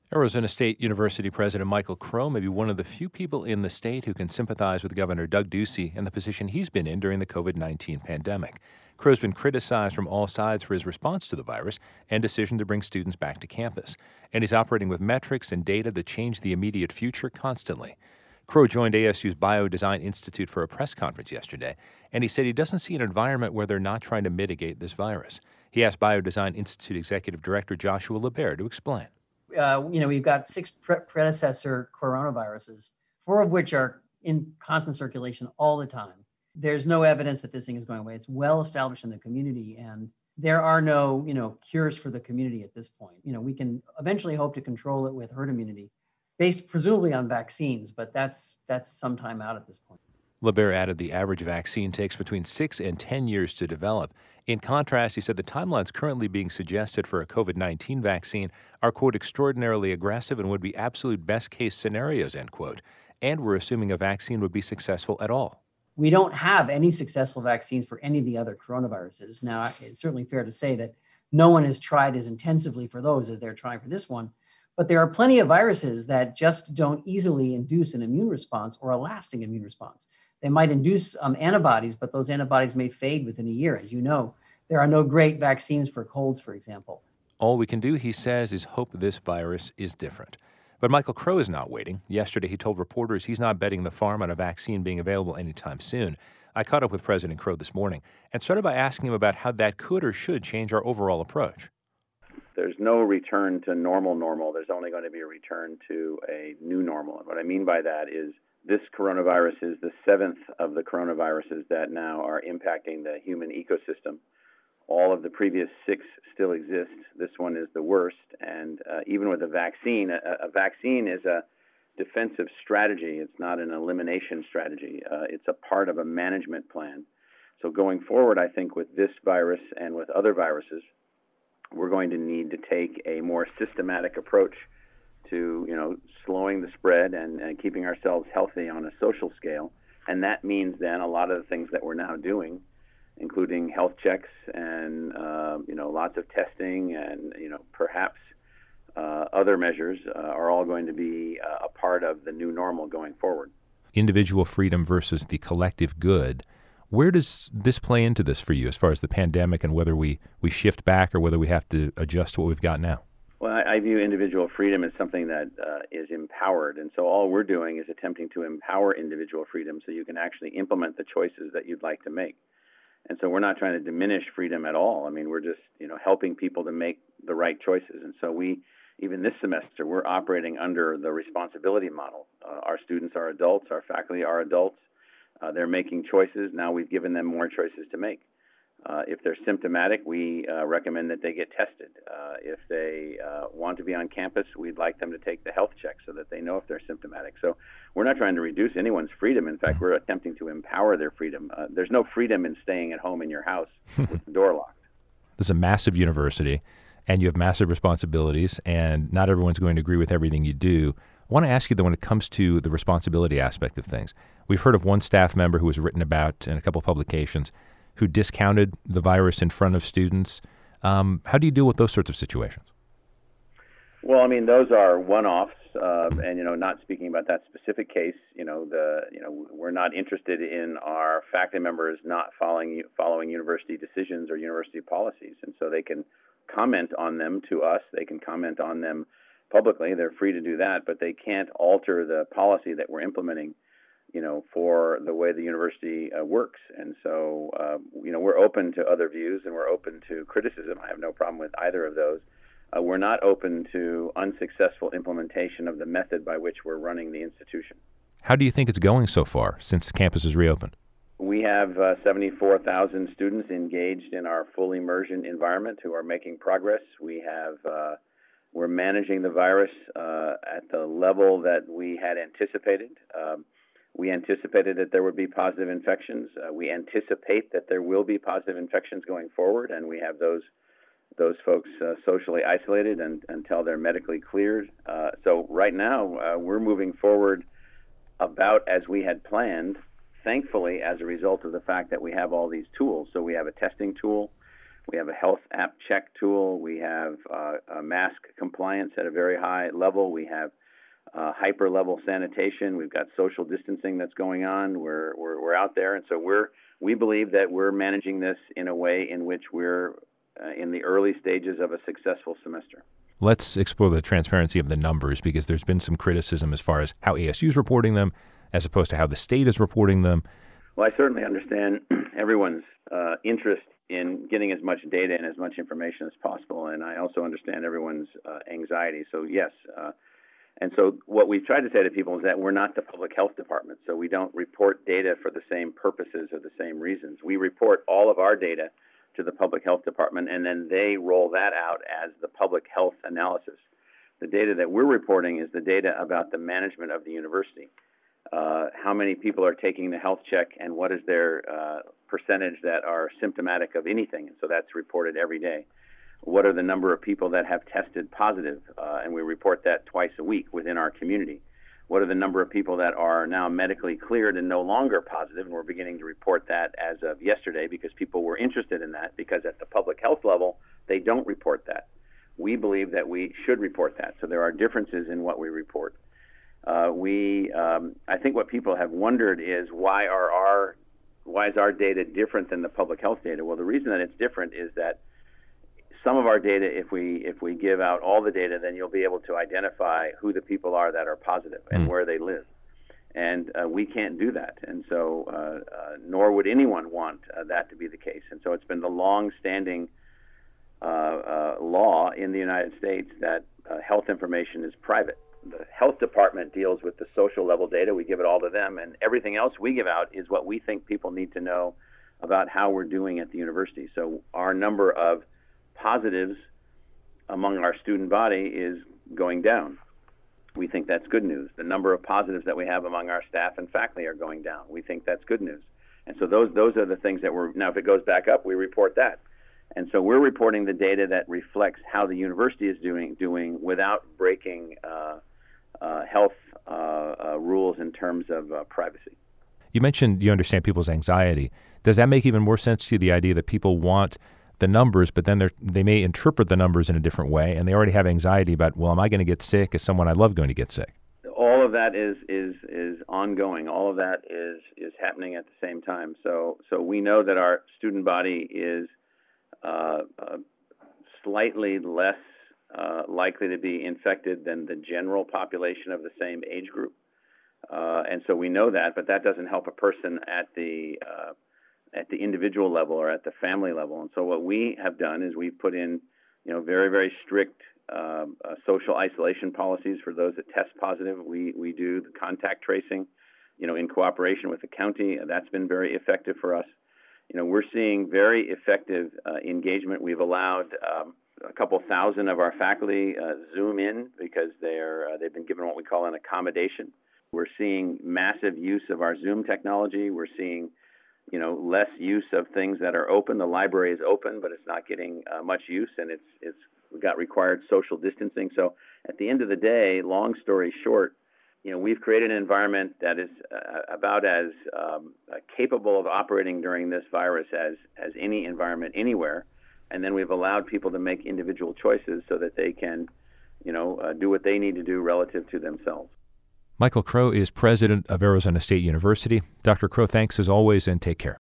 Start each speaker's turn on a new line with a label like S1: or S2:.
S1: Arizona State University President Michael Crow may be one of the few people in the state who can sympathize with Governor Doug Ducey and the position he's been in during the COVID-19 pandemic. Crow's been criticized from all sides for his response to the virus and decision to bring students back to campus. And he's operating with metrics and data that change the immediate future constantly. Crow joined ASU's Biodesign Institute for a press conference yesterday, and he said he doesn't see an environment where they're not trying to mitigate this virus. He asked Biodesign Institute Executive Director Joshua LeBaire to explain.
S2: We've got six predecessor coronaviruses, four of which are in constant circulation all the time. There's no evidence that this thing is going away. It's well established in the community, and there are no, cures for the community at this point. We can eventually hope to control it with herd immunity, based presumably on vaccines, but that's some time out at this point.
S1: LeBaire added the average vaccine takes between 6 and 10 years to develop. In contrast, he said the timelines currently being suggested for a COVID-19 vaccine are, quote, extraordinarily aggressive and would be absolute best-case scenarios, end quote. And we're assuming a vaccine would be successful at all.
S2: We don't have any successful vaccines for any of the other coronaviruses. Now, it's certainly fair to say that no one has tried as intensively for those as they're trying for this one. But there are plenty of viruses that just don't easily induce an immune response or a lasting immune response. They might induce antibodies, but those antibodies may fade within a year. As you know, there are no great vaccines for colds, for example.
S1: All we can do, he says, is hope this virus is different. But Michael Crow is not waiting. Yesterday, he told reporters he's not betting the farm on a vaccine being available anytime soon. I caught up with President Crow this morning and started by asking him about how that could or should change our overall approach.
S3: There's no return to normal. There's only going to be a return to a new normal. And what I mean by that is this coronavirus is the seventh of the coronaviruses that now are impacting the human ecosystem. All of the previous six still exist. This one is the worst. And even with a vaccine is a defensive strategy. It's not an elimination strategy. It's a part of a management plan. So going forward, I think with this virus and with other viruses, we're going to need to take a more systematic approach to, slowing the spread and keeping ourselves healthy on a social scale. And that means then a lot of the things that we're now doing, including health checks and, lots of testing and, perhaps other measures are all going to be a part of the new normal going forward.
S1: Individual freedom versus the collective good. Where does this play into this for you as far as the pandemic and whether we shift back or whether we have to adjust to what we've got now?
S3: Well, I view individual freedom as something that is empowered. And so all we're doing is attempting to empower individual freedom so you can actually implement the choices that you'd like to make. And so we're not trying to diminish freedom at all. I mean, we're just, helping people to make the right choices. And so even this semester, we're operating under the responsibility model. Our students are adults. Our faculty are adults. They're making choices. Now we've given them more choices to make. If they're symptomatic, we recommend that they get tested. If they want to be on campus, we'd like them to take the health check so that they know if they're symptomatic. So we're not trying to reduce anyone's freedom. In fact, we're attempting to empower their freedom. There's no freedom in staying at home in your house with the door locked.
S1: This is a massive university, and you have massive responsibilities, and not everyone's going to agree with everything you do. I want to ask you, though, when it comes to the responsibility aspect of things, we've heard of one staff member who was written about in a couple of publications who discounted the virus in front of students. How do you deal with those sorts of situations?
S3: Well, I mean, those are one-offs, and not speaking about that specific case. We're not interested in our faculty members not following university decisions or university policies, and so they can comment on them to us. They can comment on them publicly. They're free to do that, but they can't alter the policy that we're implementing, for the way the university works. And so, we're open to other views and we're open to criticism. I have no problem with either of those. We're not open to unsuccessful implementation of the method by which we're running the institution.
S1: How do you think it's going so far since campus is reopened?
S3: We have 74,000 students engaged in our full immersion environment who are making progress. We're managing the virus at the level that we had anticipated. We anticipated that there would be positive infections. We anticipate that there will be positive infections going forward, and we have those folks socially isolated until they're medically cleared. So right now, we're moving forward about as we had planned, thankfully, as a result of the fact that we have all these tools. So we have a testing tool. We have a health app check tool. We have mask compliance at a very high level. We have hyper-level sanitation. We've got social distancing that's going on. We're out there, and so we believe that we're managing this in a way in which we're in the early stages of a successful semester.
S1: Let's explore the transparency of the numbers, because there's been some criticism as far as how ASU is reporting them as opposed to how the state is reporting them.
S3: Well, I certainly understand everyone's interest in getting as much data and as much information as possible, and I also understand everyone's anxiety. So yes, and so what we've tried to say to people is that we're not the public health department, so we don't report data for the same purposes or the same reasons. We report all of our data to the public health department, and then they roll that out as the public health analysis. The data that we're reporting is the data about the management of the university. How many people are taking the health check, and what is their percentage that are symptomatic of anything? And so that's reported every day. What are the number of people that have tested positive? And we report that twice a week within our community. What are the number of people that are now medically cleared and no longer positive? And we're beginning to report that as of yesterday, because people were interested in that, because at the public health level, they don't report that. We believe that we should report that. So there are differences in what we report. I think what people have wondered is why is our data different than the public health data? Well, the reason that it's different is that some of our data, if we give out all the data, then you'll be able to identify who the people are that are positive and where they live. And we can't do that. And so nor would anyone want that to be the case. And so it's been the long-standing law in the United States that health information is private. The health department deals with the social level data. We give it all to them, and everything else we give out is what we think people need to know about how we're doing at the university. So our number of positives among our student body is going down. We think that's good news. The number of positives that we have among our staff and faculty are going down. We think that's good news. And so those are the things that now if it goes back up, we report that. And so we're reporting the data that reflects how the university is doing without breaking health rules in terms of privacy.
S1: You mentioned you understand people's anxiety. Does that make even more sense to you, the idea that people want the numbers, but then they may interpret the numbers in a different way, and they already have anxiety about, well, am I going to get sick? Is someone I love going to get sick?
S3: All of that is ongoing. All of that is happening at the same time. So we know that our student body is slightly less likely to be infected than the general population of the same age group. And so we know that, but that doesn't help a person at the individual level or at the family level. And so what we have done is we've put in, very, very strict social isolation policies for those that test positive. We do the contact tracing, in cooperation with the county. That's been very effective for us. We're seeing very effective engagement. We've allowed a couple thousand of our faculty Zoom in because they've been given what we call an accommodation. We're seeing massive use of our Zoom technology. We're seeing, less use of things that are open. The library is open, but it's not getting much use, and it's got required social distancing. So at the end of the day, long story short, we've created an environment that is about as capable of operating during this virus as any environment anywhere. And then we've allowed people to make individual choices so that they can, do what they need to do relative to themselves.
S1: Michael Crow is president of Arizona State University. Dr. Crow, thanks as always, and take care.